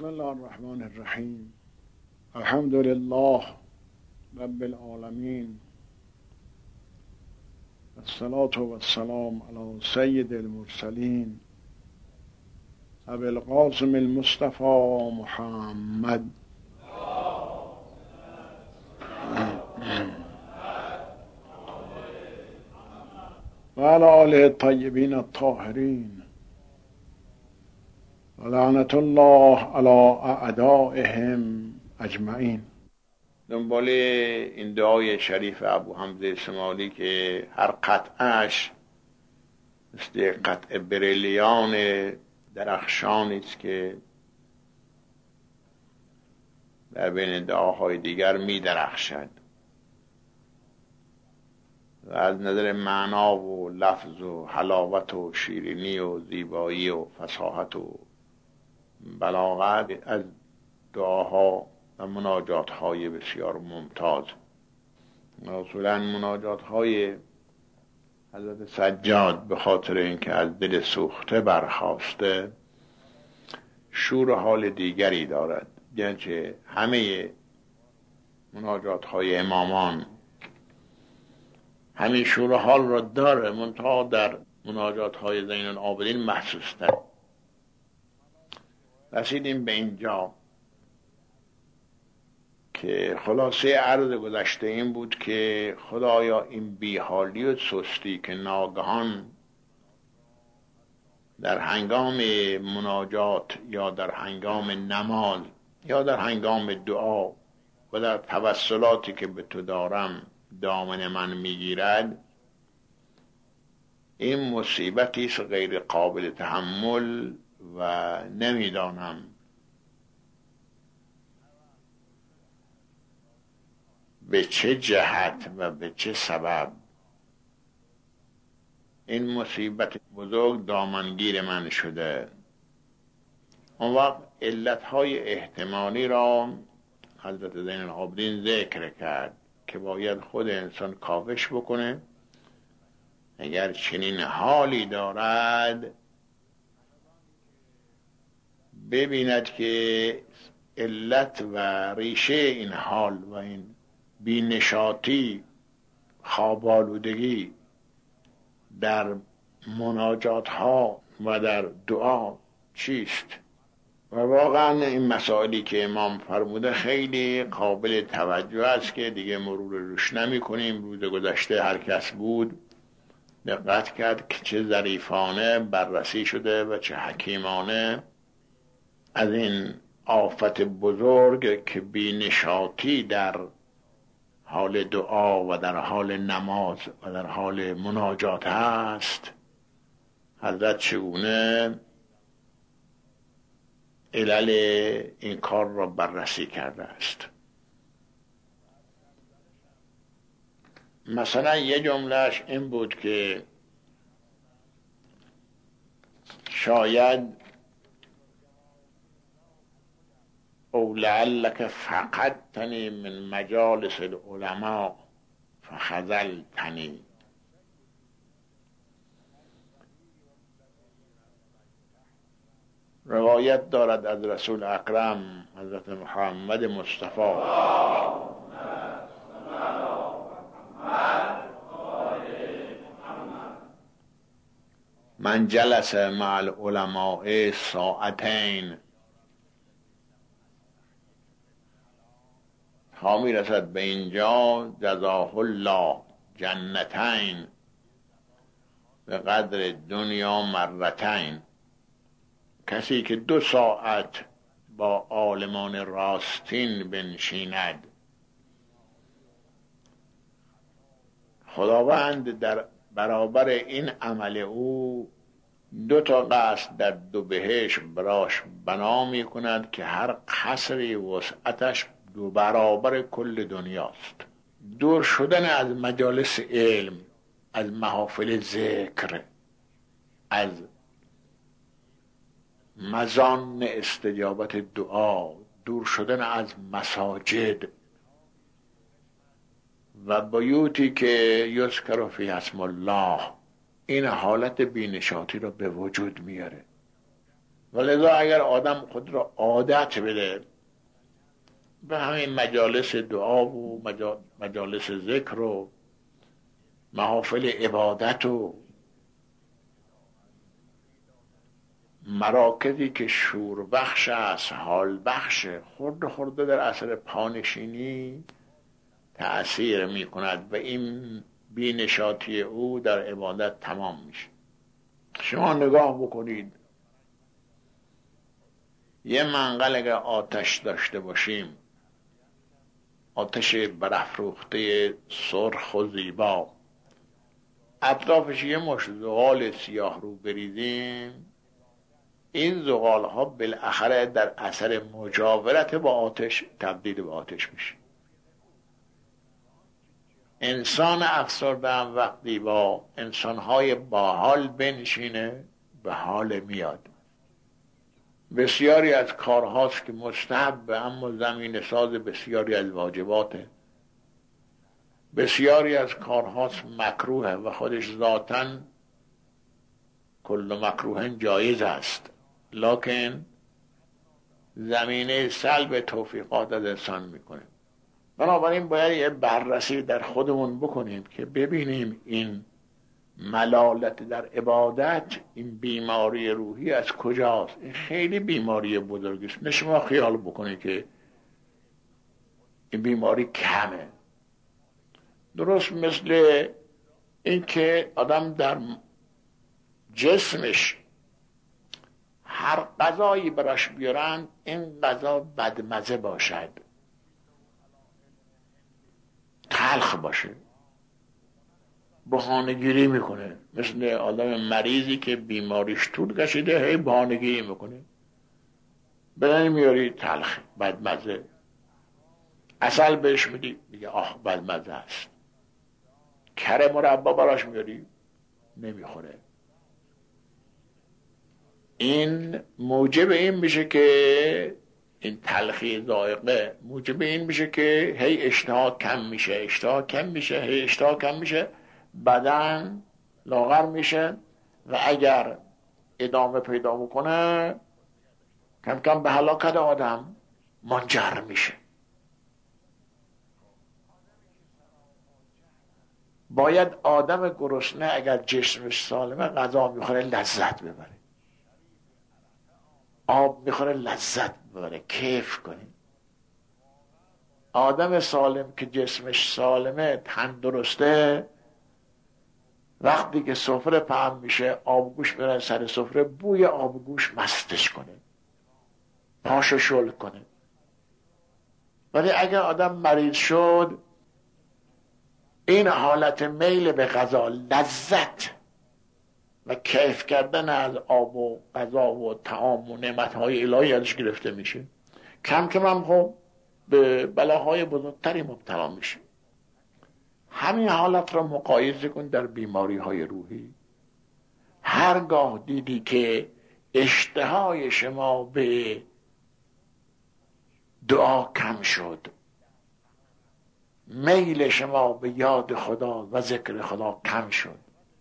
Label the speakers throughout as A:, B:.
A: بسم الله الرحمن الرحیم. الحمد لله رب العالمین، الصلاة والسلام علی سید المرسلین ابی القاسم المصطفى محمد و علی آله الطیبین الطاهرین و لعنت الله علی اعدائهم اجمعین.
B: دنبال این دعای شریف ابو حمزه شمالی که هر قطعش مثل قطع بریلیان درخشانی است که در بین دعاهای دیگر می درخشد و از نظر معنا و لفظ و حلاوت و شیرینی و زیبایی و فصاحت و بلاغت از دعاها و مناجات‌های بسیار ممتاز. اصولاً مناجات‌های حضرت سجاد به خاطر اینکه از دل سوخته برخاسته شور و حال دیگری دارد، گرچه همه مناجات‌های امامان همین شور و حال را داره، منتها در مناجات‌های زین العابدین محسوس‌تر. رسیدیم به اینجا که خلاصه عرض گذشته این بود که خدایا این بیحالی و سستی که ناگهان در هنگام مناجات یا در هنگام نماز یا در هنگام دعا و در توسلاتی که به تو دارم دامن من میگیرد، این مصیبتی است غیر قابل تحمل و نمیدانم به چه جهت و به چه سبب این مصیبت بزرگ دامنگیر من شده. اون وقت علتهای احتمالی را حضرت زین العابدین ذکر کرد که باید خود انسان کاوش بکنه اگر چنین حالی دارد ببیند که علت و ریشه این حال و این بینشاطی خوابالودگی در مناجات ها و در دعا چیست. و واقعا این مسائلی که امام فرموده خیلی قابل توجه است که دیگه مرور روش نمی کنیم. روز گذشته هر کس بود دقت کرد که چه ظریفانه بررسی شده و چه حکیمانه از این آفت بزرگ که بینشاطی در حال دعا و در حال نماز و در حال مناجات هست، حضرت چگونه علل این کار را بررسی کرده است. مثلا یه جملهش این بود که شاید او لعلک فقدتنی من مجالس العلماء فخذلتنی. روایت دارد از رسول اکرم حضرت محمد مصطفی من جلس مع العلماء ساعتین تا می رسد به اینجا جزاه الله جنتین به قدر دنیا مرتین. کسی که 2 ساعت با عالمان راستین بنشیند، خداوند در برابر این عمل او 2 تا قصر در 2 بهشت براش بنا می کند که هر قصری وسعتش 2 برابر کل دنیاست. دور شدن از مجالس علم، از محافل ذکر، از مزان استجابت دعا، دور شدن از مساجد و بیوتی که یذکر فی اسم الله، این حالت بینشاطی را به وجود میاره. ولذا اگر آدم خود را عادت بده به همین مجالس دعا و مجالس ذکر و محافل عبادت و مراکزی که شور بخش است، حال بخش، خورده خورده در اثر پانشینی تأثیر می کند و این بینشاتی او در عبادت تمام میشه. شما نگاه بکنید، یه منقل اگر آتش داشته باشیم، آتش برافروخته سرخ و زیبا، اطرافش یه مشت زغال سیاه رو بریزیم، این زغال ها بالاخره در اثر مجاورت با آتش تبدیل به آتش میشه. انسان افسرده هم وقتی با انسانهای باحال بنشینه به حال میاد. بسیاری از کارهاست که مستحب اما زمین ساز بسیاری از واجباته. بسیاری از کارهاست مکروه و خودش ذاتاً کل مکروه جایز است، لکن زمینه سلب توفیقات از انسان میکنه. بنابراین باید یه بررسی در خودمون بکنیم که ببینیم این ملالت در عبادت، این بیماری روحی از کجاست. این خیلی بیماری بزرگی است. نه شما خیال بکنید که این بیماری کمه. درست مثل این که آدم در جسمش هر غذایی براش بیارن این غذا بدمزه باشد، تلخ باشه، بهانه‌گیری میکنه. مثل آدم مریضی که بیماریش طول کشیده هی بهانه‌گیری میکنه، بدن میاری تلخ، بدمزه. عسل بهش میدی میگه آه بدمزه است. کره مربا براش میاری نمیخوره. این موجب این میشه که این تلخی ذائقه موجب این میشه که هی اشتها کم میشه، بدن لاغر میشه و اگر ادامه پیدا بکنه کم کم به هلاکت آدم منجر میشه. باید آدم گرسنه اگر جسمش سالمه غذا میخوره لذت ببره، آب میخوره لذت ببره، کیف کنه. آدم سالم که جسمش سالمه، تندرسته، وقتی که سفره پهن میشه آبگوش میره سر سفره، بوی آبگوش مستش کنه، پاشو شل کنه. ولی اگر آدم مریض شد، این حالت میل به غذا، لذت و کیف کردن از آب و غذا و طعام و نعمتهای الهی ازش گرفته میشه، کم کم هم خب به بلاهای بزرگتری مبتلا میشه. همین حالت را مقایسه کن در بیماری های روحی. هرگاه دیدی که اشتهای شما به دعا کم شد، میل شما به یاد خدا و ذکر خدا کم شد،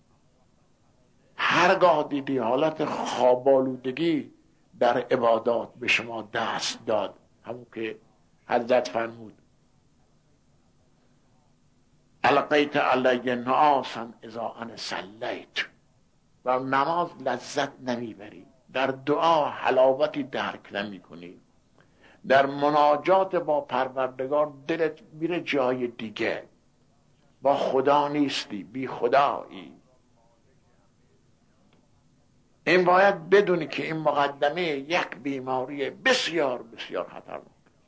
B: هرگاه دیدی حالت خوابالودگی در عبادات به شما دست داد، همون که حضرت فرمود القیت علی نعاسا اذا انا صلیت، در نماز لذت نمیبری، در دعا حلاوتی درک نمی کنی، در مناجات با پروردگار دلت میره جای دیگه، با خدا نیستی، بی خدایی. این باید بدونی که این مقدمه یک بیماری بسیار بسیار خطرناک.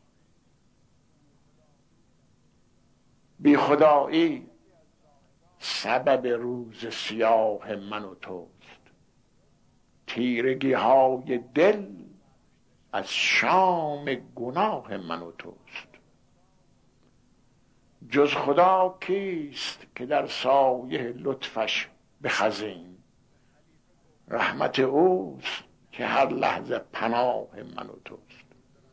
B: بی خدایی سبب روز سیاه من و توست، تیرگی های دل از شام گناه من و توست. جز خدا کیست که در سایه لطفش بخزیم، رحمت اوست که هر لحظه پناه من و توست.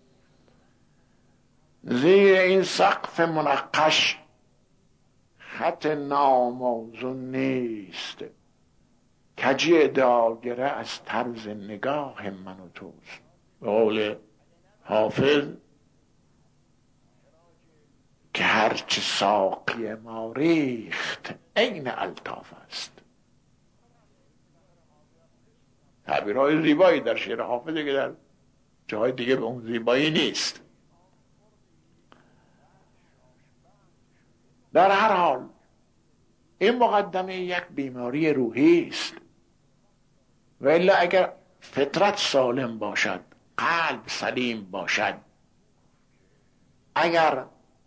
B: زیر این سقف منقش خط ناموزون نیست، کجی ادعاگره از طرز نگاه من و توست. به قول حافظ که هرچه ساقی ما ریخت عین الطاف است. تعبیرهای زیبایی در شعر حافظه که در جاهای دیگه به اون زیبایی نیست. در هر حال این مقدمه یک بیماری روحی است، و الا اگر فطرت سالم باشد، قلب سلیم باشد، اگر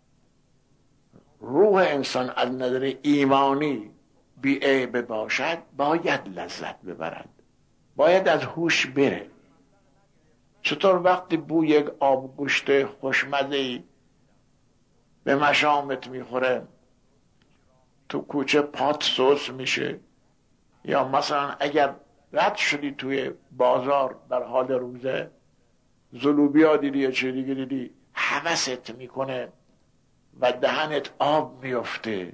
B: روح انسان از نظر ایمانی بی‌عیب باشد، باید لذت ببرد، باید از هوش بره. چطور وقتی بوی یک آبگوشت خوشمزه‌ای به مشامت میخوره تو کوچه پات سوس میشه، یا مثلا اگر رد شدی توی بازار در حال روزه زلوبیا دیدی یا چه دیگه دیدی، هوست میکنه و دهنت آب میفته.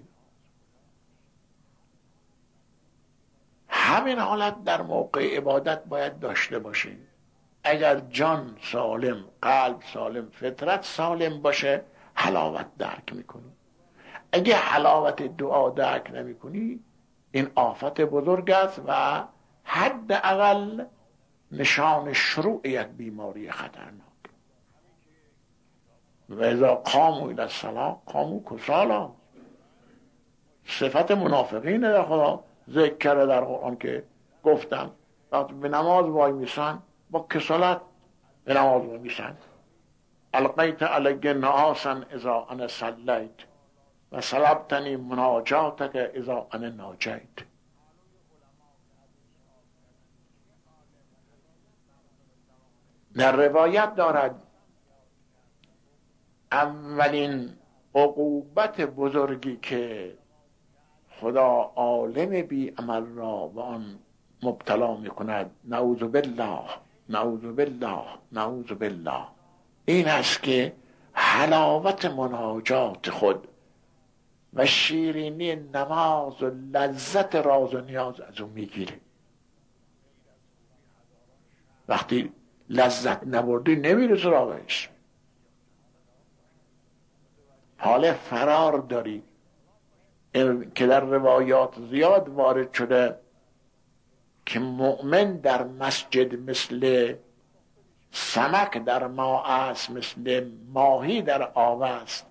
B: همین حالت در موقع عبادت باید داشته باشیم. اگر جان سالم، قلب سالم، فطرت سالم باشه، حلاوت درک میکنی. اگه حلاوت دعا درک نمیکنی، این آفت بزرگ است و حداقل نشان شروع یک بیماری خطرناک. و اذا قاموا الی الصلاة قاموا کسالی. صفت منافقین در خدا ذکر کرده در قرآن که گفتم وقتی به نماز وای میسن با کسالت به نماز وای میسن. القیت علی نعاسا اذا انا صلیت و سلبتنی مناجاتک اذا انا ناجیت. در روایت دارد اولین عقوبت بزرگی که خدا عالم بی عمل را و آن مبتلا می کند، نعوذ بالله نعوذ بالله نعوذ بالله، این است که حلاوت مناجات خود و شیرینی نماز و لذت راز و نیاز از اون میگیره. وقتی لذت نبردی نمیره سراغش، حال فرار داری که در روایات زیاد وارد شده که مؤمن در مسجد مثل سمک در ماء است، مثل ماهی در آب است،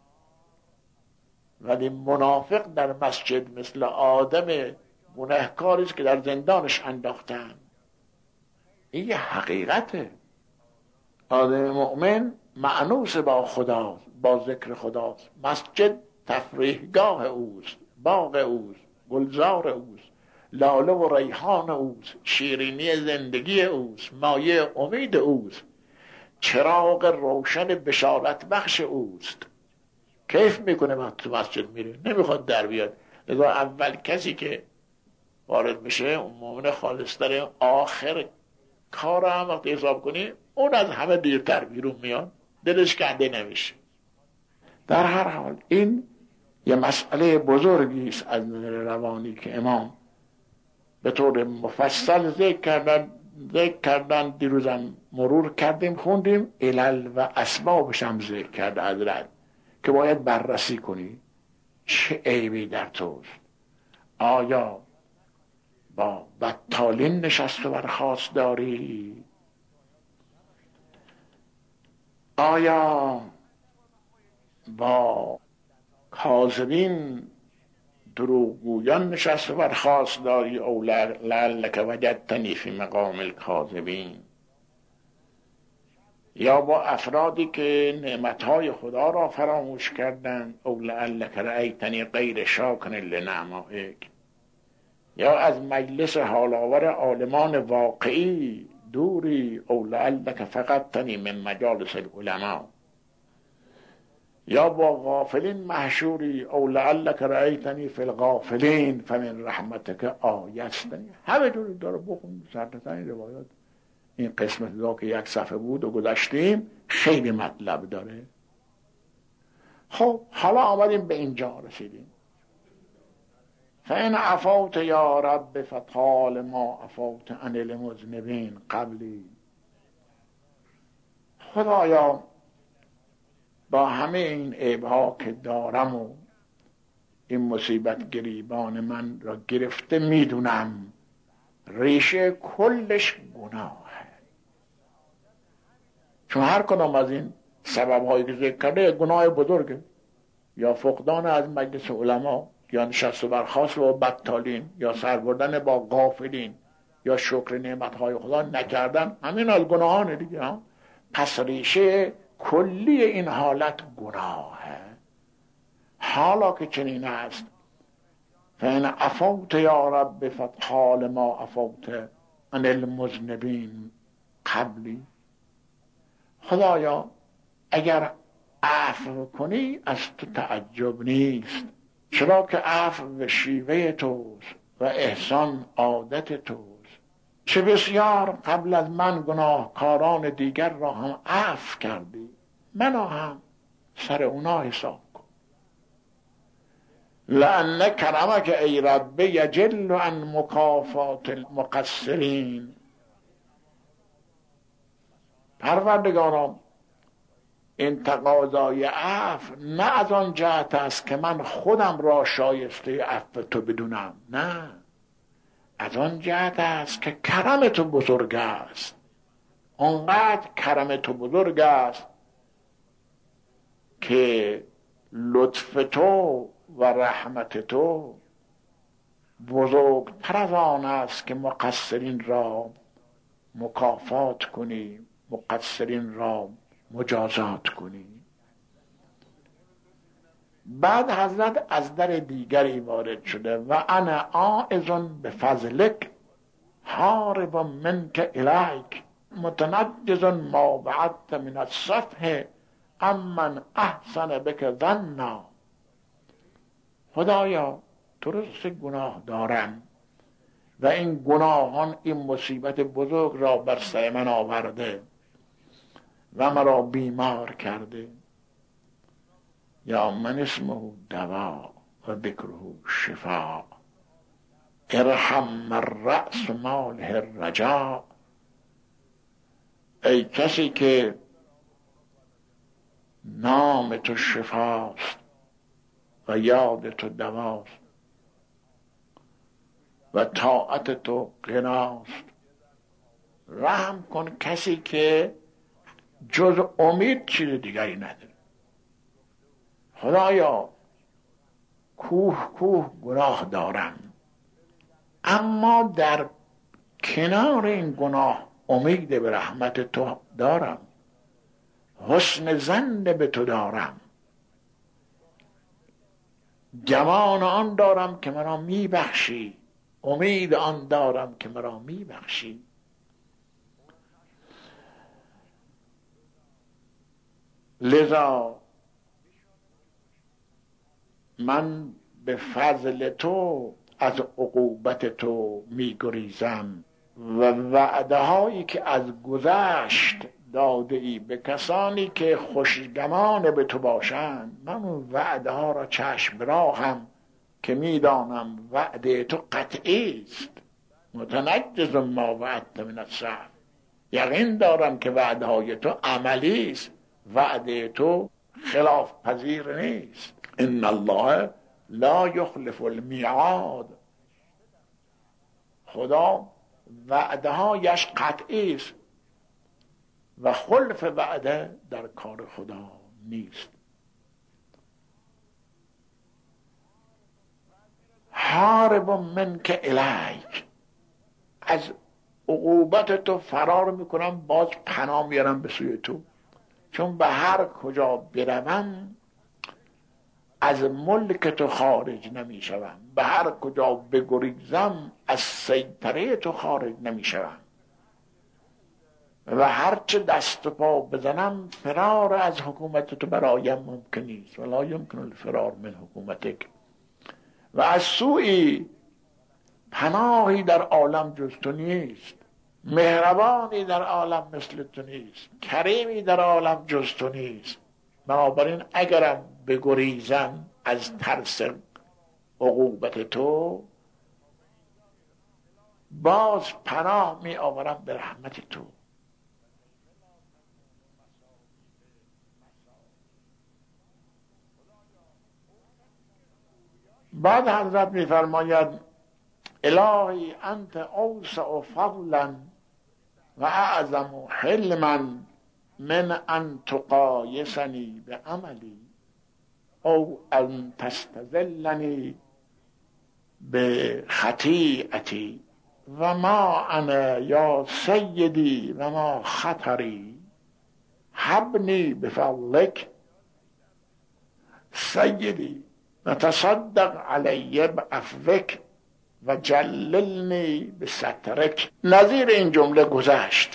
B: ولی منافق در مسجد مثل آدم گنهکاری است که در زندانش انداختن. این یه حقیقته. آدم مؤمن مأنوس با خداست، با ذکر خداست. مسجد تفریحگاه اوست، باغ اوست، گلزار اوست، لاله و ریحان اوست، شیرینی زندگی اوست، مایه امید اوست، چراغ روشن بشارت بخش اوست. کیف میکنه وقت تو مسجد میره، نمیخواد در بیاد. لذا اول کسی که وارد میشه اون مؤمن خالص داره، آخر کار هم وقتی حساب کنی اون از همه دیرتر بیرون میاد، دلش کنده نمیشه. در هر حال این یه مسئله بزرگی است از نظر روانی که امام به طور مفصل ذکر کردن. دیروزم مرور کردیم، خوندیم علل و اسبابش هم ذکر کرده حضرت که باید بررسی کنی چه عیبی در توست. آیا با بطالین نشست و برخاست داری؟ آیا با کاذبین دروغگویان نشست و برخاست داری؟ او لعلک وجدتنی فی مقام الکاذبین. یا با افرادی که نعمتهای خدا را فراموش کردند، او لعلک رأیتنی غیر شاکر لنعمائک. یا از مجلس حالآور عالمان واقعی دوری، او لعلک فقدتنی من مجالس العلماء. یا با غافلین محشوری، او لعلک رأیتنی فی الغافلین فمن رحمتک آیستنی. همه جوری داره بخون سرتتن این روایات. این قسمت دا که یک صفحه بود و گذاشتیم خیلی مطلب داره. خب حالا آمدیم به اینجا رسیدیم. فإن عفوت یا رب فطال ما عفوت عن المذنبین قبلی. خدایا با همه این عیب‌ها که دارم و این مصیبت گریبان من را گرفته، میدونم ریشه کلش گناهه، چون هر کدام از این سبب هایی که ذکر کرده گناه بزرگه، یا فقدان از مجلس علما، یا نشست و برخاست با بدتالین، یا سر بردن با غافلین، یا شکر نعمت های خدا نکردن، همین از گناهانه دیگه ها. پس ریشه کلی این حالت گناهه. حالا که چنین است، فإن عفوت یا رب فطال ما عفوت عن المذنبین قبلی. خدایا اگر عفو کنی از تو تعجب نیست، چرا که عفو به شیوه توست و احسان عادت توست. چه بسیار قبل از من گناهکاران دیگر را هم عفو کردی، منو هم سر اونا حساب کن. لأن کرمک ای رب یجل عن مکافات المقصرین. پروردگارم این تقاضای عفو نه از آن جهت است که من خودم را شایسته عفو تو بدونم، نه، از آن جهت است که کرم تو بزرگ است. آنقدر کرم تو بزرگ است که لطف تو و رحمت تو بزرگتر از آن است که مقصرین را مکافات کنی، مقصرین را مجازات کنی. بعد حضرت از در دیگری وارد شده و انا عائذ بفضلک حارب منک الیک متنجز ما وعدت من الصفح امن احسن بک ظنا. خدایا درست گناه دارم و این گناهان این مصیبت بزرگ را بر سر من آورده و مرا بیمار کرده. یا من اسمه دوا و ذکره شفا، ارحم من رأس ماله الرجا. ای کسی که نام تو شفاست و یاد تو دواست و طاعت تو غناست، رحم کن کسی که جز امید چیز دیگری نداره. خدایا کوه گناه دارم، اما در کنار این گناه امید به رحمت تو دارم، حسن ظن به تو دارم، گمان آن دارم که مرا میبخشی، امید آن دارم که مرا میبخشی. لذا من به فضل تو از عقوبت تو میگریزم و وعده هایی که از گذشت داده ای به کسانی که خوشگمان به تو باشند، من اون وعده ها را چشم راهم که میدانم وعده تو قطعی است. متنجز ما وعدت من الصبر، یقین دارم که وعده های تو عملی است، وعده تو خلاف پذیر نیست. ان الله لا یخلف المیعاد. خدا وعده هایش قطعی است و خلف وعده در کار خدا نیست. حارب منک الیک، از عقوبت تو فرار میکنم، باز پناه میارم به سوی تو، چون به هر کجا بروم از ملک تو خارج نمیشوم، به هر کجا بگریزم از سیطره تو خارج نمیشوم و هرچه دست و پا بزنم فرار از حکومت تو برایم ممکن نیست. ولا یمکن الفرار من حکومتک. و از سوی پناهی در عالم جز تو نیست، مهربانی در عالم مثل تو نیست، کریمی در عالم جز تو نیست. بنابراین اگرم بگریزم از ترس عقوبت تو، باز پناه می آورم به رحمت تو. بعد حضرت می فرماید الهی انت اوسع فضلا و اعظم حلما من ان تقایسنی به عملی او ان تستذلنی به خطیئتی و ما انا یا سیدی و ما خطری حبنی بفضلک سیدی نتصدق علی بعفوک و جللنی به سترک. نظیر این جمله گذشت.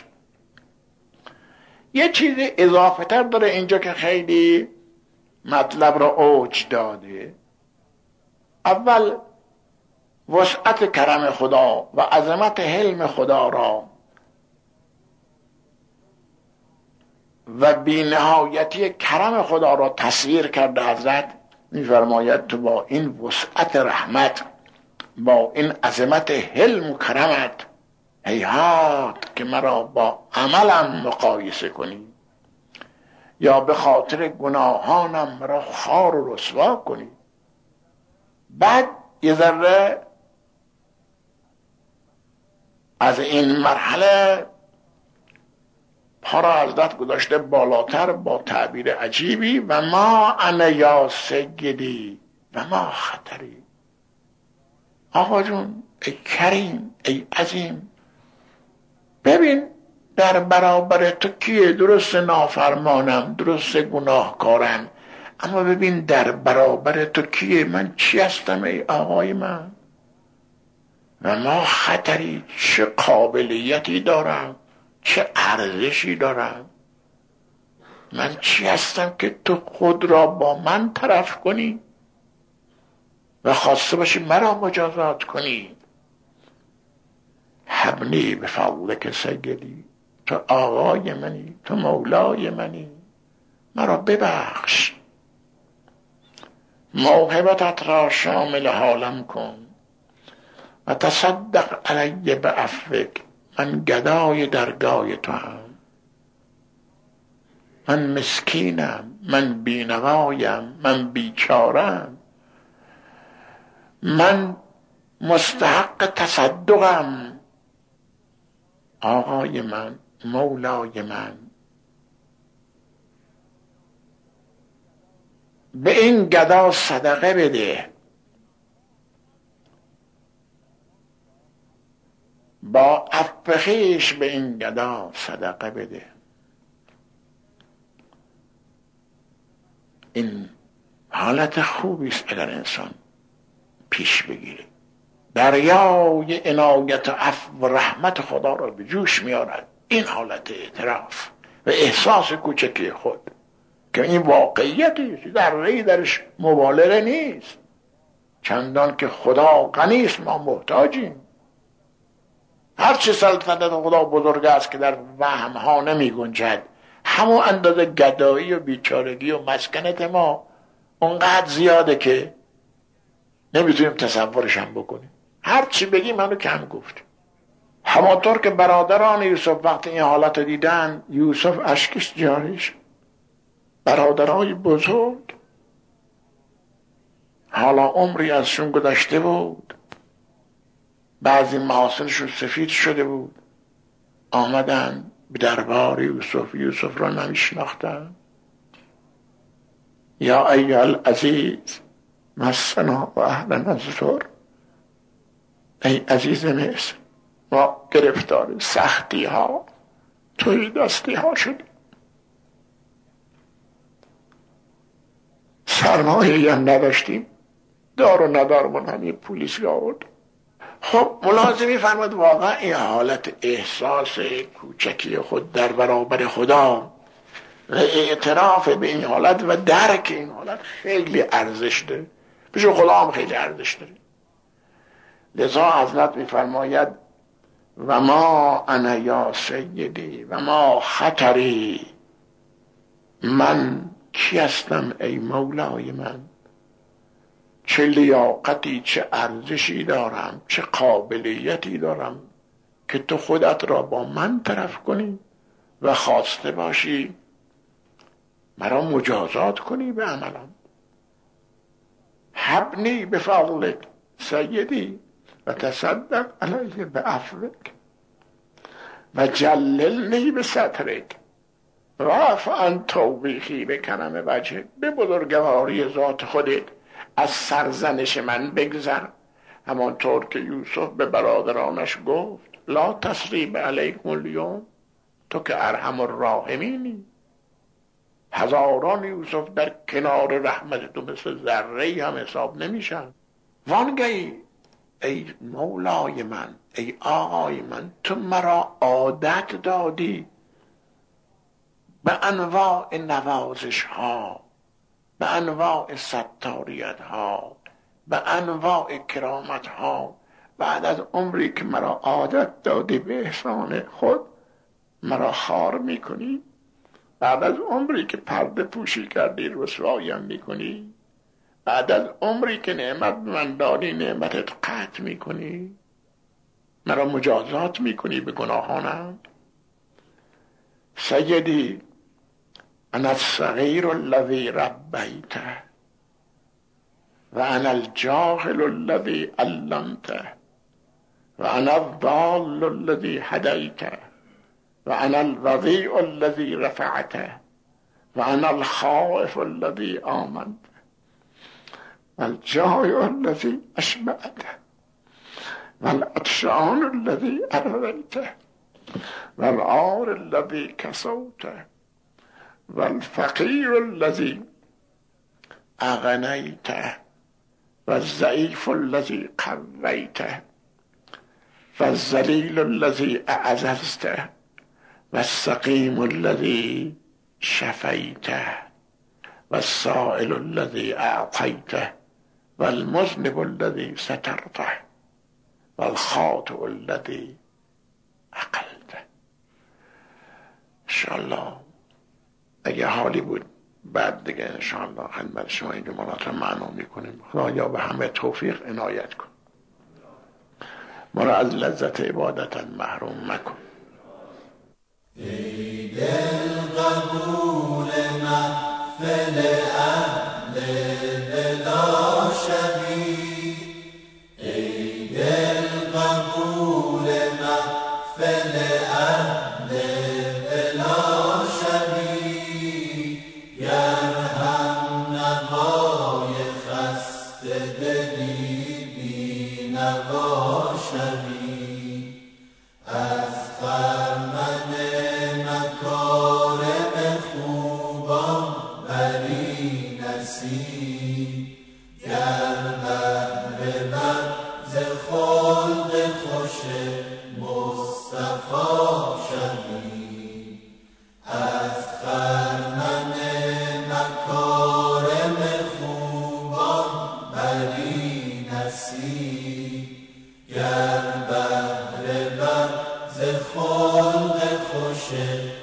B: یه چیز اضافه تر داره اینجا که خیلی مطلب را اوج داده. اول وسعت کرم خدا و عظمت حلم خدا را و بی‌نهایتی کرم خدا را تصویر کرده. حضرت می‌فرماید تو با این وسعت رحمت، با این عظمت حلم و کرمت، هیهات که مرا با عملم مقایسه کنی یا به خاطر گناهانم مرا خوار و رسوا کنی. بعد یه ذره از این مرحله پا را حضرت گذاشته بالاتر با تعبیر عجیبی و ما انا یا سیدی و ما خطری. آقا جون، ای کریم، ای عظیم، ببین در برابر تو کیه؟ درست نافرمانم، درست گناهکارم، اما ببین در برابر تو کیه؟ من چی هستم ای آقای من؟ و ما خطری، چه قابلیتی دارم، چه ارزشی دارم؟ من چی هستم که تو خود را با من طرف کنی و خواسته باشی مرا مجازات کنی؟ حبنی به فضلک سیدی، تو آقای منی، تو مولای منی، مرا ببخش، موهبتت را شامل حالم کن و تصدق علی بعفوک. من گدای درگاه تو هم، من مسکینم، من بینوایم، من بیچارم، من مستحق تصدقم. آقای من، مولای من، به این گدا صدقه بده، با عفو خویش به این گدا صدقه بده. این حالت خوبی است اگر انسان پیش بگیره. دریای عنایت و عفو و رحمت خدا را به جوش میارد این حالت اعتراف و احساس کوچکی خود که این واقعیتی در ری درش مبالغه نیست. چندان که خدا غنی است ما محتاجیم. هرچه سلطنت خدا بزرگ است که در وهم ها نمی گنجد، همون اندازه گدایی و بیچارگی و مسکنت ما اونقدر زیاده که نمیتونیم تصورش هم بکنیم. هرچی بگیم منو کم گفت. همانطور که برادران یوسف وقتی این حالت دیدن، یوسف اشکش جاری شد. برادرای بزرگ، حالا عمری ازشون گذشته بود، بعضی محاسنشون سفید شده بود، آمدن به دربار یوسف. یوسف را نمیشناختن. یا ایها العزیز مسنا و اهلنا الضر، ای عزیز مصر ما گرفتار سختی ها، توی دستی ها شدیم، سرمایه هم نداشتیم، دار و ندارمون هم یه پولیس آورد. خب ملازمی فرمود واقعا این حالت احساس کوچکی خود در برابر خدا و اعتراف به این حالت و درک این حالت خیلی ارزش داره، پیش خدا هم خیلی ارزش داره. لذا حضرت میفرماید و ما انا یا سیدی و ما خطری، من کی هستم ای مولای من؟ چه لیاقتی، چه ارزشی دارم، چه قابلیتی دارم که تو خودت را با من طرف کنی و خواسته باشی مرا مجازات کنی به عملم. حبنی بفضلک سیدی و تصدق علیه بعفوک و جللنی به سترک رفع عن توبیخی به کرم وجهک. به بزرگواری ذات خودت از سرزنش من بگذر، همانطور که یوسف به برادرانش گفت لا تثریب علیکم الیوم، تو که ارحم الراحمینی. هزاران یوسف در کنار رحمت تو مثل ذره هم حساب نمیشن. وانگهی ای مولای من، ای آقای من، تو مرا عادت دادی به انواع نوازش ها، به انواع ستاریت ها، به انواع کرامت ها. بعد از عمری که مرا عادت دادی به احسان خود مرا خوار میکنی. بعد از عمری که پرده پوشی کردی رسوایم میکنی. بعد از عمری که نعمت من دادی نعمتت قطع میکنی، مرا مجازات میکنی به گناهانم. سیدی انا الصغیر الذی ربیته و انا الجاهل الذی علمته و انا الضال الذی هدیته و انا الوضیع الذی رفعته و انا الخائف الذی آمنته و الجائع الذی اشبعته و العطشان الذی ارویته و العار الذی کسوته و الفقیر الذی اغنیته و الضعیف الذی قویته و الذلیل الذی اعززته و السقیم الذی شفیته و السائل الذی اعطیته و المذنب الذی سترته و الخاطئ الذی عقلته. انشاءالله اگه حالی بود بعد دیگه انشاءالله خدمت شما این جملات رو معنا میکنیم. خدایا به همه توفیق عنایت کن، ما را از لذت عبادت محروم مکن.
C: ای دل قبول محفل اهل بلا شبیه، ای دل قبول محفل اهل بلا شبیه، یرحم نوای خسته دلی بی نوا شبیه، از خرمن مکارم خوبان بری نصیب، گر بهره بر ز خلق خوش مصطفی شوی، از خرمن مکارم خوبان بری نصیب، گر بهره بر ز خلق خوش